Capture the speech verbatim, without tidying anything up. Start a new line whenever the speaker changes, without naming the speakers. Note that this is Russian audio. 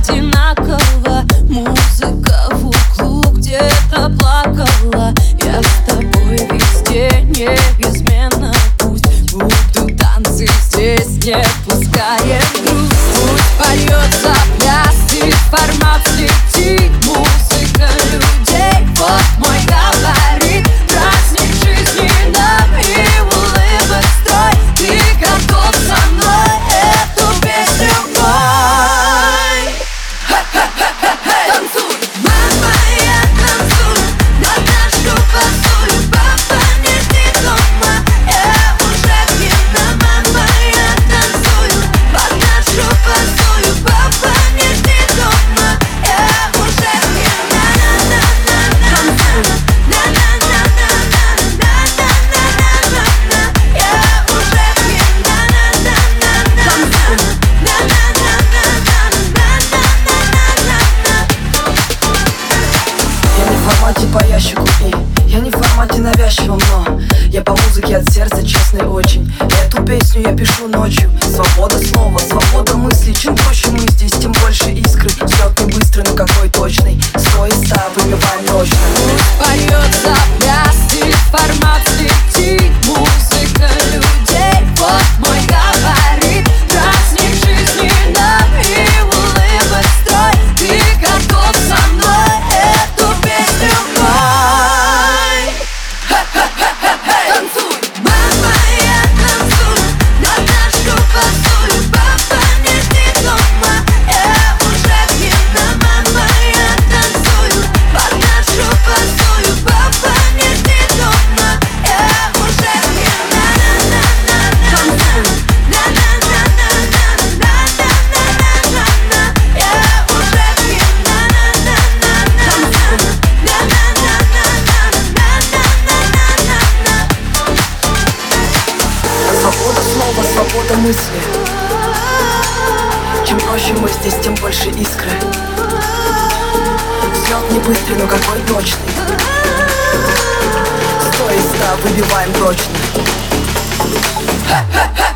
одинаково. Музыка в углу где-то плакала. Я с тобой везде неизменно. Пусть будут танцы здесь, не пускаем грусть. Пусть поется пляс и формат слетит. Музыка людей, вот мой габарит. Праздник жизни нам и улыбок строй. Ты готов со мной эту песню пой? Танцуй, мама, я танцую, наношу позую. Папа нет дома, я уже пьяна. Мама, я танцую, подношу позую. Папа нет дома, я уже пьяна. Танцуй, я уже пьяна. Танцуй.
Я не в формате по ящику и я не в формате навязчивом, но я по музыке от сердца честный очень. Эту песню я пишу ночью. Свобода слова, свобода мысли. Чем проще мы здесь, тем больше искры. Взлет не быстрый, но какой точный. Сто и ста выбиваем точно.
Поется пляс и формат слетит. Музыка людей, вот мой габарит. Праздник жизни нам и улыбок строй. Ты готов со мной эту песню пой? Танцуй, мама, я танцую, наношу позую. Папа нет дома, я уже пьяна. Мама, я танцую, подношу позую. Папа нет дома, я уже пьяна. Танцуй, я уже пьяна.
Свобода слова, свобода мысли. Чем проще мы здесь, тем больше искры. Взлет не быстрый, но какой точный. Сто и ста выбиваем точно.